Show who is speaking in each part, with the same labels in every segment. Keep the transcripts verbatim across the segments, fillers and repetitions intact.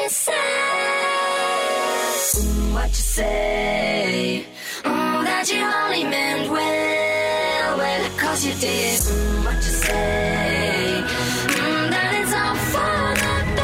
Speaker 1: they say. Mm, what you say? Mm, that you only meant well, well, cause you did. Mm, what you say? Mm, that it's all for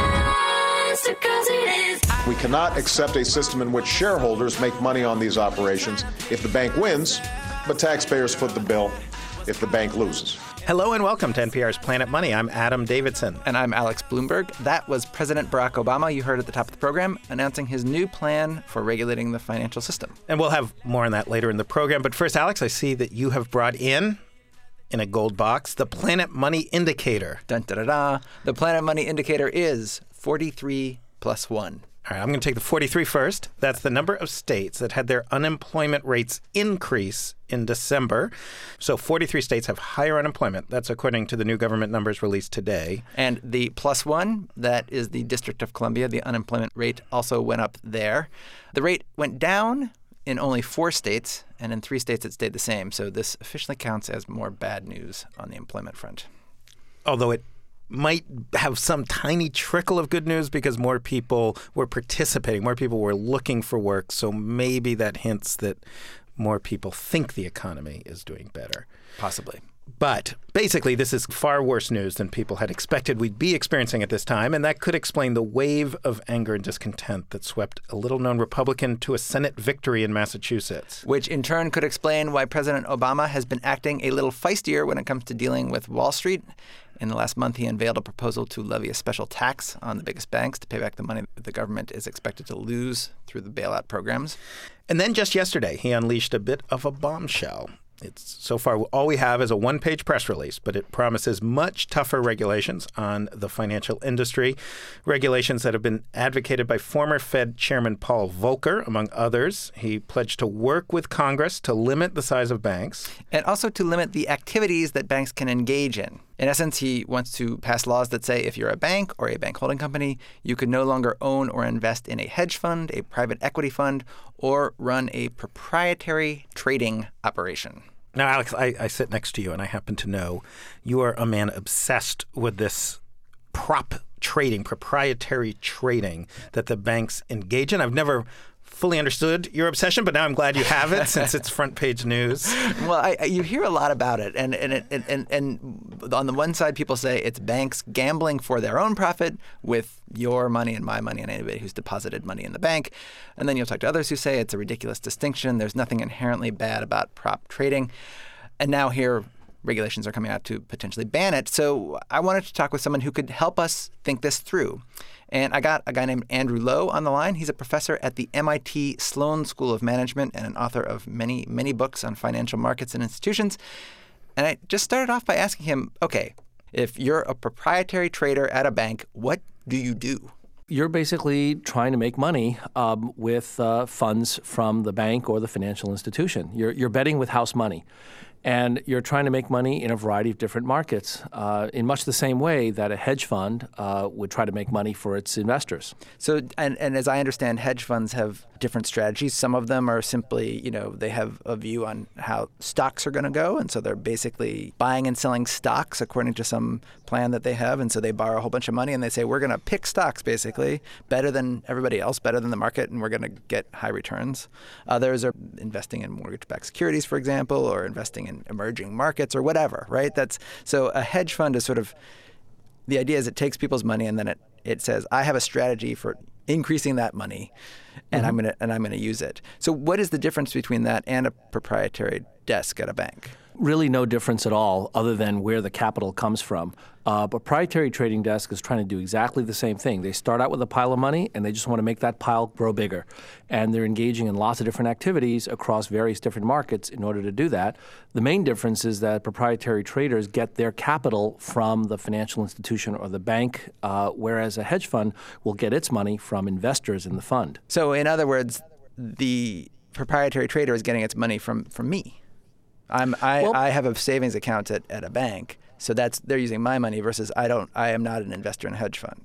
Speaker 1: the best, cause it is.
Speaker 2: We cannot accept a system in which shareholders make money on these operations if the bank wins, but taxpayers foot the bill if the bank loses.
Speaker 3: Hello and welcome to N P R's Planet Money. I'm Adam Davidson.
Speaker 4: And I'm Alex Bloomberg. That was President Barack Obama, you heard at the top of the program, announcing his new plan for regulating the financial system.
Speaker 3: And we'll have more on that later in the program. But first, Alex, I see that you have brought in, in a gold box, the Planet Money Indicator.
Speaker 4: Dun, da, da, da. The Planet Money Indicator is forty-three plus one.
Speaker 3: All right, I'm going to take the forty-three first. That's the number of states that had their unemployment rates increase in December. So forty-three states have higher unemployment. That's according to the new government numbers released today.
Speaker 4: And the plus one, that is the District of Columbia. The unemployment rate also went up there. The rate went down in only four states, and in three states it stayed the same. So this officially counts as more bad news on the employment front.
Speaker 3: Although it might have some tiny trickle of good news because more people were participating, more people were looking for work. So maybe that hints that more people think the economy is doing better.
Speaker 4: Possibly.
Speaker 3: But basically, this is far worse news than people had expected we'd be experiencing at this time, and that could explain the wave of anger and discontent that swept a little-known Republican to a Senate victory in Massachusetts.
Speaker 4: Which in turn could explain why President Obama has been acting a little feistier when it comes to dealing with Wall Street. In the last month, he unveiled a proposal to levy a special tax on the biggest banks to pay back the money that the government is expected to lose through the bailout programs.
Speaker 3: And then just yesterday, he unleashed a bit of a bombshell. It's so far all we have is a one-page press release, but it promises much tougher regulations on the financial industry, regulations that have been advocated by former Fed Chairman Paul Volcker, among others. He pledged to work with Congress to limit the size of banks.
Speaker 4: And also to limit the activities that banks can engage in. In essence, he wants to pass laws that say if you're a bank or a bank holding company, you can no longer own or invest in a hedge fund, a private equity fund, or run a proprietary trading operation.
Speaker 3: Now, Alex, I, I sit next to you, and I happen to know you are a man obsessed with this prop trading, proprietary trading that the banks engage in. I've never fully understood your obsession, but now I'm glad you have it since it's front page news.
Speaker 4: Well, I, I, you hear a lot about it, and and, it, and and and on the one side, people say it's banks gambling for their own profit with your money and my money and anybody who's deposited money in the bank. And then you'll talk to others who say it's a ridiculous distinction. There's nothing inherently bad about prop trading. And now here, regulations are coming out to potentially ban it. So I wanted to talk with someone who could help us think this through. And I got a guy named Andrew Lo on the line. He's a professor at the M I T Sloan School of Management and an author of many, many books on financial markets and institutions. And I just started off by asking him, okay, if you're a proprietary trader at a bank, what do you do?
Speaker 5: You're basically trying to make money um, with uh, funds from the bank or the financial institution. You're, you're betting with house money. And you're trying to make money in a variety of different markets uh, in much the same way that a hedge fund uh, would try to make money for its investors.
Speaker 4: So, and, and as I understand, hedge funds have different strategies. Some of them are simply, you know, they have a view on how stocks are going to go. And so they're basically buying and selling stocks according to some plan that they have. And so they borrow a whole bunch of money and they say, we're going to pick stocks basically better than everybody else, better than the market, and we're going to get high returns. Others are investing in mortgage-backed securities, for example, or investing in emerging markets or whatever, right? That's so a hedge fund is sort of the idea is it takes people's money and then it, it says, I have a strategy for increasing that money and mm-hmm. I'm gonna and I'm gonna use it. So what is the difference between that and a proprietary desk at a bank?
Speaker 5: Really no difference at all other than where the capital comes from. Uh, proprietary trading desk is trying to do exactly the same thing. They start out with a pile of money and they just want to make that pile grow bigger. And they're engaging in lots of different activities across various different markets in order to do that. The main difference is that proprietary traders get their capital from the financial institution or the bank, uh, whereas a hedge fund will get its money from investors in the fund.
Speaker 4: So in other words, the proprietary trader is getting its money from, from me. I'm, I, well, I have a savings account at, at a bank, so that's they're using my money versus I don't. I am not an investor in a hedge fund.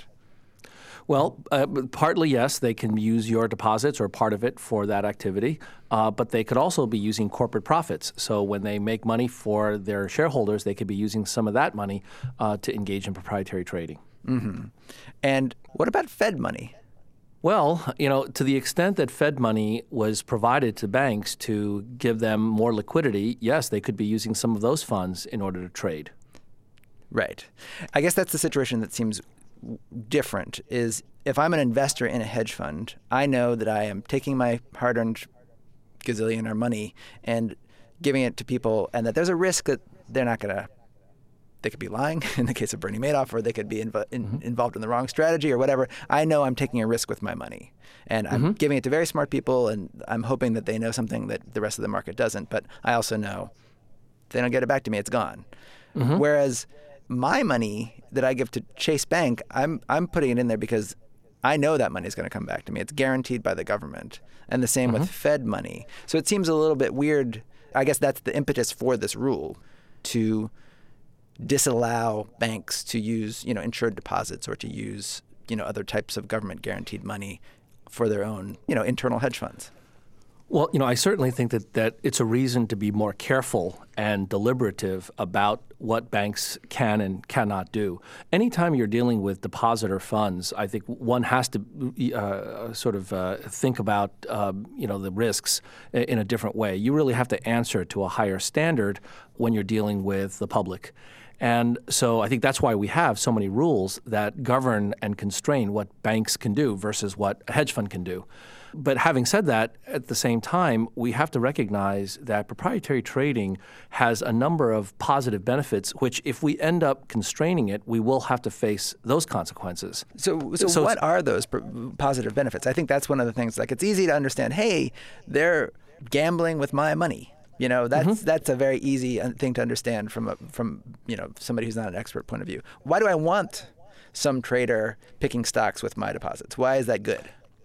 Speaker 5: Well, uh, partly, yes, they can use your deposits or part of it for that activity, uh, but they could also be using corporate profits. So when they make money for their shareholders, they could be using some of that money uh, to engage in proprietary trading.
Speaker 4: Mm-hmm. And what about Fed money?
Speaker 5: Well, you know, to the extent that Fed money was provided to banks to give them more liquidity, yes, they could be using some of those funds in order to trade.
Speaker 4: Right. I guess that's the situation that seems different, is if I'm an investor in a hedge fund, I know that I am taking my hard-earned gazillionaire money and giving it to people, and that there's a risk that they're not going to, they could be lying in the case of Bernie Madoff, or they could be inv- in, mm-hmm. involved in the wrong strategy or whatever. I know I'm taking a risk with my money, and I'm mm-hmm. giving it to very smart people, and I'm hoping that they know something that the rest of the market doesn't. But I also know if they don't get it back to me, it's gone. Mm-hmm. Whereas my money that I give to Chase Bank, I'm I'm putting it in there because I know that money is going to come back to me. It's guaranteed by the government. And the same mm-hmm. with Fed money. So it seems a little bit weird. I guess that's the impetus for this rule, to disallow banks to use, you know, insured deposits or to use, you know, other types of government guaranteed money for their own, you know, internal hedge funds.
Speaker 5: Well, you know, I certainly think that, that it's a reason to be more careful and deliberative about what banks can and cannot do. Anytime you're dealing with depositor funds, I think one has to uh, sort of uh, think about, uh, you know, the risks in a different way. You really have to answer to a higher standard when you're dealing with the public. And so I think that's why we have so many rules that govern and constrain what banks can do versus what a hedge fund can do. But having said that, at the same time, we have to recognize that proprietary trading has a number of positive benefits, which if we end up constraining it, we will have to face those consequences.
Speaker 4: So, so, so what are those pr- positive benefits? I think that's one of the things. Like, it's easy to understand, hey, they're gambling with my money. You know, that's mm-hmm. that's a very easy thing to understand from a, from you know somebody who's not an expert point of view. Why do I want some trader picking stocks with my deposits? Why is that good?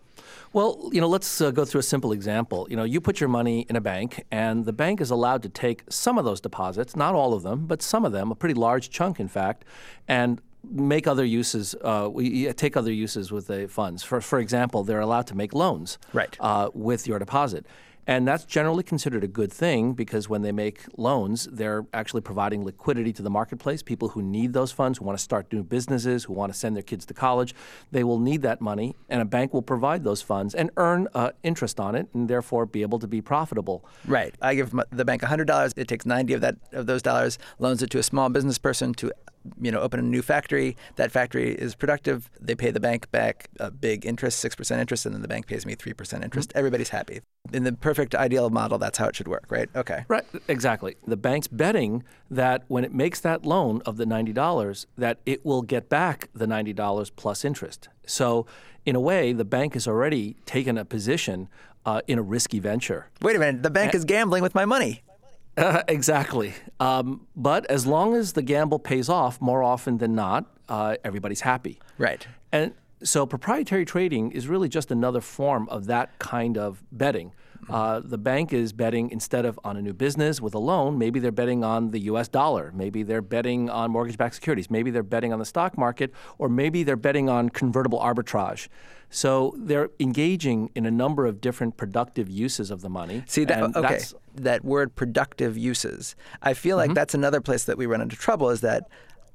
Speaker 5: Well, you know, let's uh, go through a simple example. You know, you put your money in a bank, and the bank is allowed to take some of those deposits, not all of them, but some of them, a pretty large chunk, in fact, and make other uses, uh, we take other uses with the funds. For for example, they're allowed to make loans
Speaker 4: right.
Speaker 5: uh, with your deposit. And that's generally considered a good thing because when they make loans, they're actually providing liquidity to the marketplace. People who need those funds, who want to start new businesses, who want to send their kids to college, they will need that money, and a bank will provide those funds and earn uh, interest on it, and therefore be able to be profitable.
Speaker 4: Right. I give the bank one hundred dollars. It takes ninety of that of those dollars, loans it to a small business person to you know, open a new factory. That factory is productive. They pay the bank back a big interest, six percent interest, and then the bank pays me three percent interest. Mm-hmm. Everybody's happy. In the perfect ideal model, that's how it should work, right? Okay.
Speaker 5: Right, exactly. The bank's betting that when it makes that loan of the ninety dollars, that it will get back the ninety dollars plus interest. So in a way, the bank has already taken a position uh, in a risky venture.
Speaker 4: Wait a minute. The bank and- is gambling with my money.
Speaker 5: Uh, exactly. Um, but as long as the gamble pays off, more often than not, uh, everybody's happy.
Speaker 4: Right.
Speaker 5: And so proprietary trading is really just another form of that kind of betting. Uh, the bank is betting instead of on a new business with a loan, maybe they're betting on the U S dollar, maybe they're betting on mortgage-backed securities, maybe they're betting on the stock market, or maybe they're betting on convertible arbitrage. So they're engaging in a number of different productive uses of the money.
Speaker 4: See, that, okay, that word productive uses, I feel like mm-hmm. that's another place that we run into trouble, is that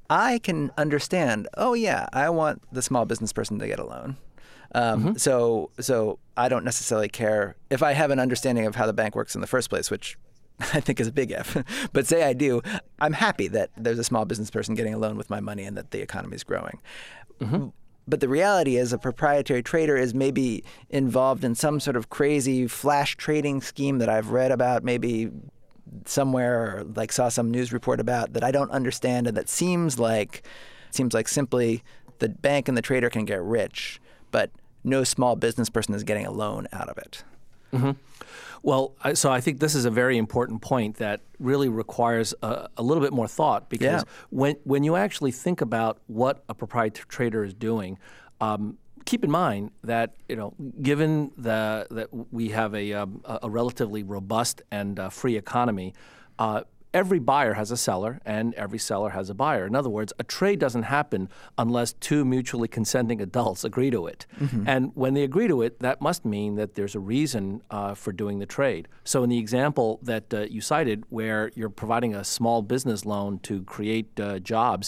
Speaker 4: I can understand, oh yeah, I want the small business person to get a loan. Um, mm-hmm. So so I don't necessarily care if I have an understanding of how the bank works in the first place, which I think is a big F. But say I do, I'm happy that there's a small business person getting a loan with my money and that the economy is growing. Mm-hmm. But the reality is a proprietary trader is maybe involved in some sort of crazy flash trading scheme that I've read about, maybe somewhere, or like saw some news report about, that I don't understand, and that seems like seems like simply the bank and the trader can get rich, but no small business person is getting a loan out of it.
Speaker 5: Mm-hmm. Well, so I think this is a very important point that really requires a, a little bit more thought, because
Speaker 4: yeah.
Speaker 5: when when you actually think about what a proprietary trader is doing, um, keep in mind that, you know, given the, that we have a, um, a relatively robust and uh, free economy, uh, every buyer has a seller and every seller has a buyer. In other words, a trade doesn't happen unless two mutually consenting adults agree to it. Mm-hmm. And when they agree to it, that must mean that there's a reason uh, for doing the trade. So in the example that uh, you cited, where you're providing a small business loan to create uh, jobs,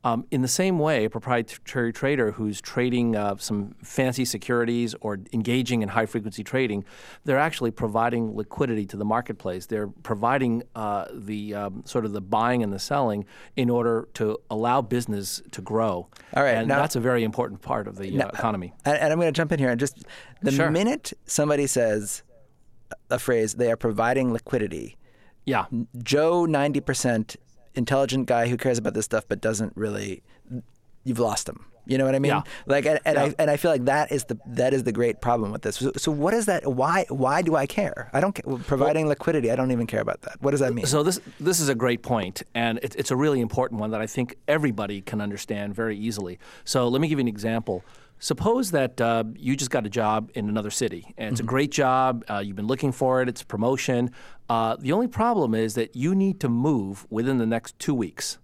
Speaker 5: Um, in the same way, a proprietary trader who's trading uh, some fancy securities or engaging in high-frequency trading, they're actually providing liquidity to the marketplace. They're providing uh, the um, sort of the buying and the selling in order to allow business to grow.
Speaker 4: All right,
Speaker 5: and
Speaker 4: now,
Speaker 5: that's a very important part of the
Speaker 4: now,
Speaker 5: uh, economy.
Speaker 4: And, and I'm going to jump in here and just the
Speaker 5: Sure.
Speaker 4: minute somebody says a phrase, they are providing liquidity.
Speaker 5: Yeah.
Speaker 4: Joe, ninety percent intelligent guy who cares about this stuff but doesn't really, you've lost him. You know what I mean?
Speaker 5: Yeah.
Speaker 4: Like, and, and
Speaker 5: Yeah.
Speaker 4: I and I feel like that is the that is the great problem with this. So, so what is that? Why why do I care? I don't care. Providing liquidity, I don't even care about that. What does that mean?
Speaker 5: So this this is a great point, and it, it's a really important one that I think everybody can understand very easily. So let me give you an example. Suppose that uh, you just got a job in another city, and it's
Speaker 4: Mm-hmm.
Speaker 5: a great job. Uh, you've been looking for it. It's a promotion. Uh, the only problem is that you need to move within the next two weeks,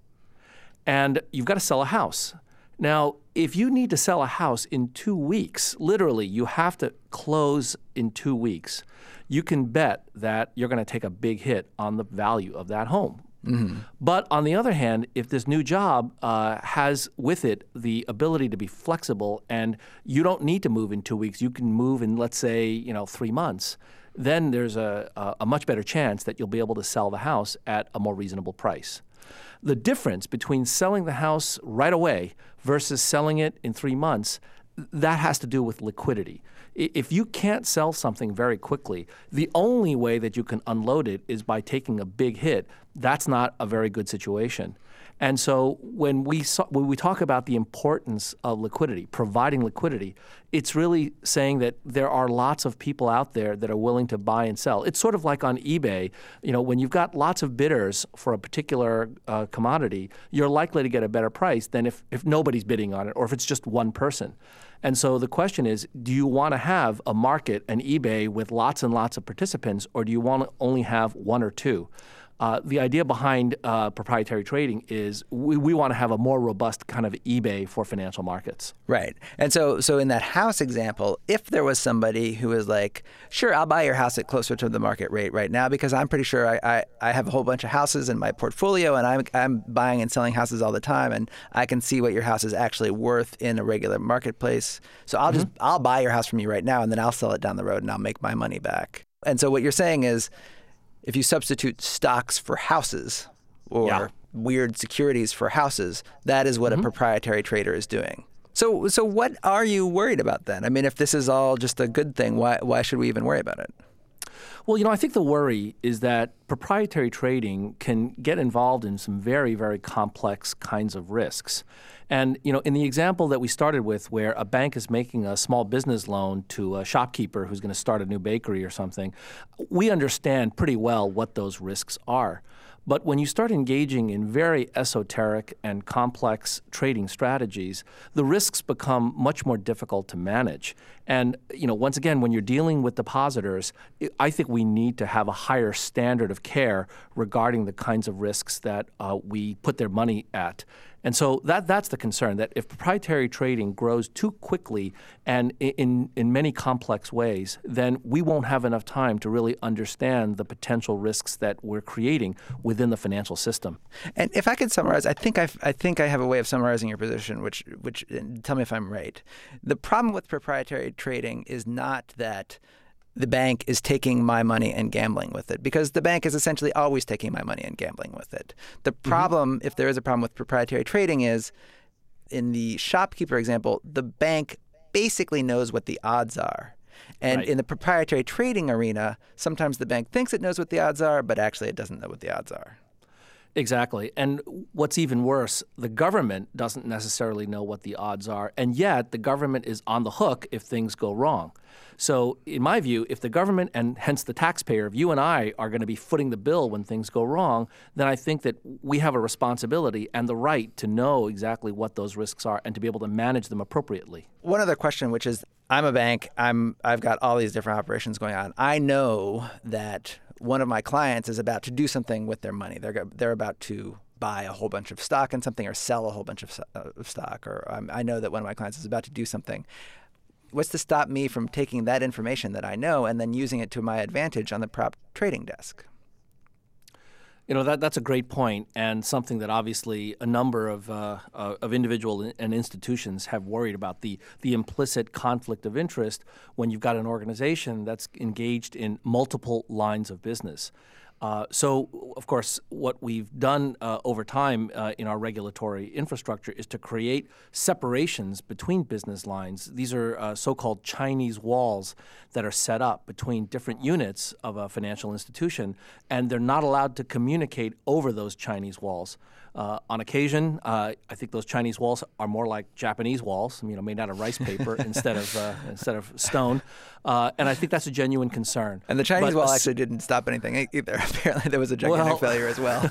Speaker 5: and you've got to sell a house. Now, if you need to sell a house in two weeks, literally, you have to close in two weeks. You can bet that you're going to take a big hit on the value of that home. Mm-hmm. But on the other hand, if this new job uh, has with it the ability to be flexible and you don't need to move in two weeks, you can move in, let's say, you know, three months, then there's a, a, a much better chance that you'll be able to sell the house at a more reasonable price. The difference between selling the house right away versus selling it in three months, that has to do with liquidity. If you can't sell something very quickly, the only way that you can unload it is by taking a big hit. That's not a very good situation. And so when we saw, when we talk about the importance of liquidity, providing liquidity, it's really saying that there are lots of people out there that are willing to buy and sell. It's sort of like on eBay. You know, when you've got lots of bidders for a particular uh, commodity, you're likely to get a better price than if, if nobody's bidding on it or if it's just one person. And so the question is, do you want to have a market, an eBay, with lots and lots of participants, or do you want to only have one or two? Uh, the idea behind uh, proprietary trading is we, we want to have a more robust kind of eBay for financial markets.
Speaker 4: Right. And so so in that house example, if there was somebody who was like, sure, I'll buy your house at closer to the market rate right now because I'm pretty sure I, I, I have a whole bunch of houses in my portfolio and I'm, I'm buying and selling houses all the time and I can see what your house is actually worth in a regular marketplace. So I'll mm-hmm. just I'll buy your house from you right now and then I'll sell it down the road and I'll make my money back. And so what you're saying is, if you substitute stocks for houses or
Speaker 5: yeah.
Speaker 4: weird securities for houses, that is what mm-hmm. a proprietary trader is doing. So so what are you worried about then? I mean, if this is all just a good thing, why why should we even worry about it?
Speaker 5: Well, you know, I think the worry is that proprietary trading can get involved in some very, very complex kinds of risks. And, you know, in the example that we started with where a bank is making a small business loan to a shopkeeper who's going to start a new bakery or something, we understand pretty well what those risks are. But when you start engaging in very esoteric and complex trading strategies, the risks become much more difficult to manage. And, you know, once again, when you're dealing with depositors, I think we need to have a higher standard of care regarding the kinds of risks that uh, we put their money at. And so that that's the concern, that if proprietary trading grows too quickly and in, in many complex ways, then we won't have enough time to really understand the potential risks that we're creating within the financial system.
Speaker 4: And if I could summarize, I think I've, I think I have a way of summarizing your position, which, which tell me if I'm right. The problem with proprietary trading is not that the bank is taking my money and gambling with it, because the bank is essentially always taking my money and gambling with it. The problem, mm-hmm. if there is a problem with proprietary trading, is in the shopkeeper example, the bank basically knows what the odds are. And
Speaker 5: right.
Speaker 4: in the proprietary trading arena, sometimes the bank thinks it knows what the odds are, but actually it doesn't know what the odds are.
Speaker 5: Exactly. And what's even worse, the government doesn't necessarily know what the odds are, and yet the government is on the hook if things go wrong. So in my view, if the government and hence the taxpayer, if you and I are going to be footing the bill when things go wrong, then I think that we have a responsibility and the right to know exactly what those risks are and to be able to manage them appropriately.
Speaker 4: One other question, which is, I'm a bank, I'm, I've got all these different operations going on. I know that one of my clients is about to do something with their money. They're, they're about to buy a whole bunch of stock in something or sell a whole bunch of, uh, of stock, or um, I know that one of my clients is about to do something. What's to stop me from taking that information that I know and then using it to my advantage on the prop trading desk?
Speaker 5: You know, that that's a great point, and something that obviously a number of uh, uh, of individual and institutions have worried about, the the implicit conflict of interest when you've got an organization that's engaged in multiple lines of business. Uh, so, of course, what we've done uh, over time uh, in our regulatory infrastructure is to create separations between business lines. These are uh, so-called Chinese walls that are set up between different units of a financial institution, and they're not allowed to communicate over those Chinese walls. Uh, on occasion, uh, I think those Chinese walls are more like Japanese walls, you know, made out of rice paper instead of uh, instead of stone, uh, and I think that's a genuine concern.
Speaker 4: And the Chinese
Speaker 5: But,
Speaker 4: wall
Speaker 5: uh,
Speaker 4: actually didn't stop anything either. Apparently, there was a gigantic
Speaker 5: Well,
Speaker 4: failure as well.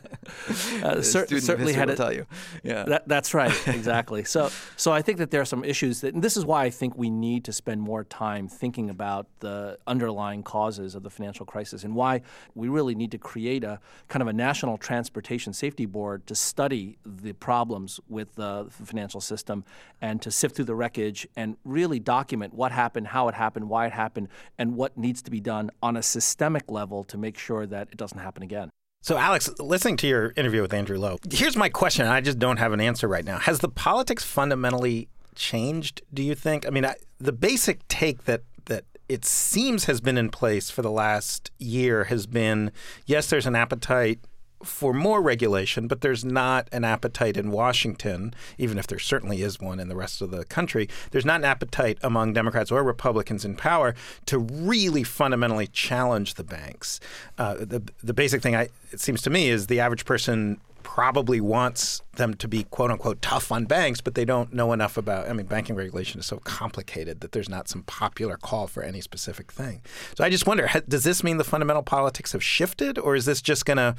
Speaker 5: uh, cer-
Speaker 4: Student
Speaker 5: certainly
Speaker 4: history
Speaker 5: had
Speaker 4: will
Speaker 5: it,
Speaker 4: tell you. Yeah,
Speaker 5: that, that's right, exactly. So, so I think that there are some issues that, and this is why I think we need to spend more time thinking about the underlying causes of the financial crisis, and why we really need to create a kind of a national transportation safety board to study the problems with uh, the financial system and to sift through the wreckage and really document what happened, how it happened, why it happened, and what needs to be done on a systemic level to make sure that it doesn't happen again.
Speaker 3: So, Alex, listening to your interview with Andrew Lo, here's my question, and I just don't have an answer right now. Has the politics fundamentally changed, do you think? I mean, I, the basic take that that it seems has been in place for the last year has been, yes, there's an appetite for more regulation, but there's not an appetite in Washington, even if there certainly is one in the rest of the country. There's not an appetite among Democrats or Republicans in power to really fundamentally challenge the banks. Uh, the the basic thing, I, it seems to me, is the average person probably wants them to be, quote unquote, tough on banks, but they don't know enough about, I mean, banking regulation is so complicated that there's not some popular call for any specific thing. So I just wonder, does this mean the fundamental politics have shifted, or is this just going to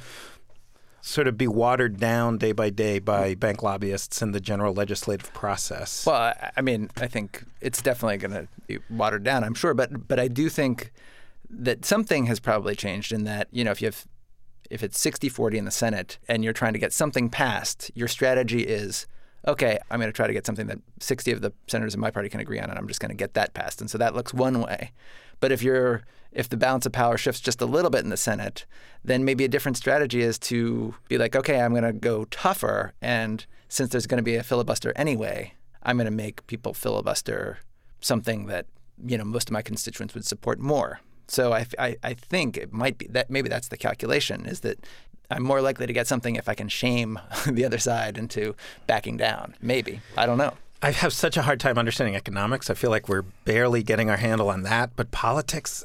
Speaker 3: sort of be watered down day by day by bank lobbyists and the general legislative process?
Speaker 4: Well, I, I mean, I think it's definitely going to be watered down, I'm sure. But but I do think that something has probably changed in that, you know, if you have if it's sixty forty in the Senate and you're trying to get something passed, your strategy is, okay, I'm going to try to get something that sixty of the senators in my party can agree on, and I'm just going to get that passed. And so that looks one way. But if you're if the balance of power shifts just a little bit in the Senate, then maybe a different strategy is to be like, okay, I'm going to go tougher. And since there's going to be a filibuster anyway, I'm going to make people filibuster something that, you know, most of my constituents would support more. So I, I, I think it might be that maybe that's the calculation, is that I'm more likely to get something if I can shame the other side into backing down. Maybe. I don't know.
Speaker 3: I have such a hard time understanding economics. I feel like we're barely getting our handle on that. But politics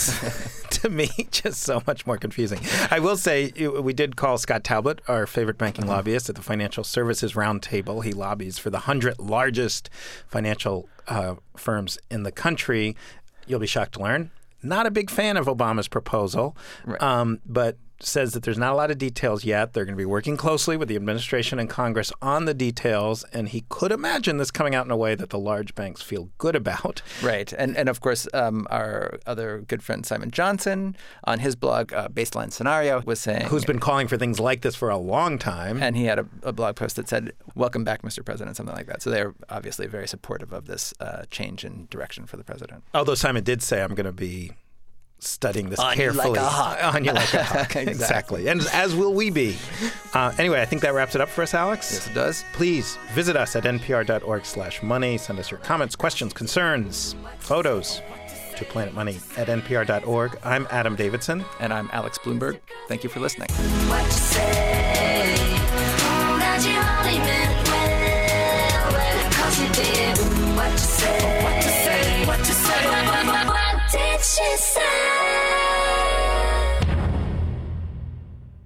Speaker 3: is, to me, just so much more confusing. I will say we did call Scott Talbot, our favorite banking uh-huh. lobbyist at the Financial Services Roundtable. He lobbies for the one hundred largest financial uh, firms in the country. You'll be shocked to learn, not a big fan of Obama's proposal,
Speaker 4: right.
Speaker 3: um, but says that there's not a lot of details yet. They're going to be working closely with the administration and Congress on the details, and he could imagine this coming out in a way that the large banks feel good about.
Speaker 4: Right. And, and of course, um, our other good friend Simon Johnson on his blog, uh, Baseline Scenario, was saying—
Speaker 3: Who's been calling for things like this for a long time.
Speaker 4: And he had a, a blog post that said, "Welcome back, Mister President," something like that. So they're obviously very supportive of this uh, change in direction for the president.
Speaker 3: Although Simon did say, I'm going to be studying this
Speaker 4: on
Speaker 3: carefully.
Speaker 4: You like a hawk.
Speaker 3: On you like a hawk.
Speaker 4: Exactly.
Speaker 3: Exactly. And as will we be. Uh, anyway, I think that wraps it up for us, Alex.
Speaker 4: Yes, it does.
Speaker 3: Please visit us at npr.org slash money. Send us your comments, questions, concerns, photos to planet money at npr dot org. I'm Adam Davidson.
Speaker 4: And I'm Alex Bloomberg. Thank you for listening.
Speaker 1: What you say? Mm, that you only meant well, well, 'cause you did. What you say? What you say? What you say? What, what, what, what did she say?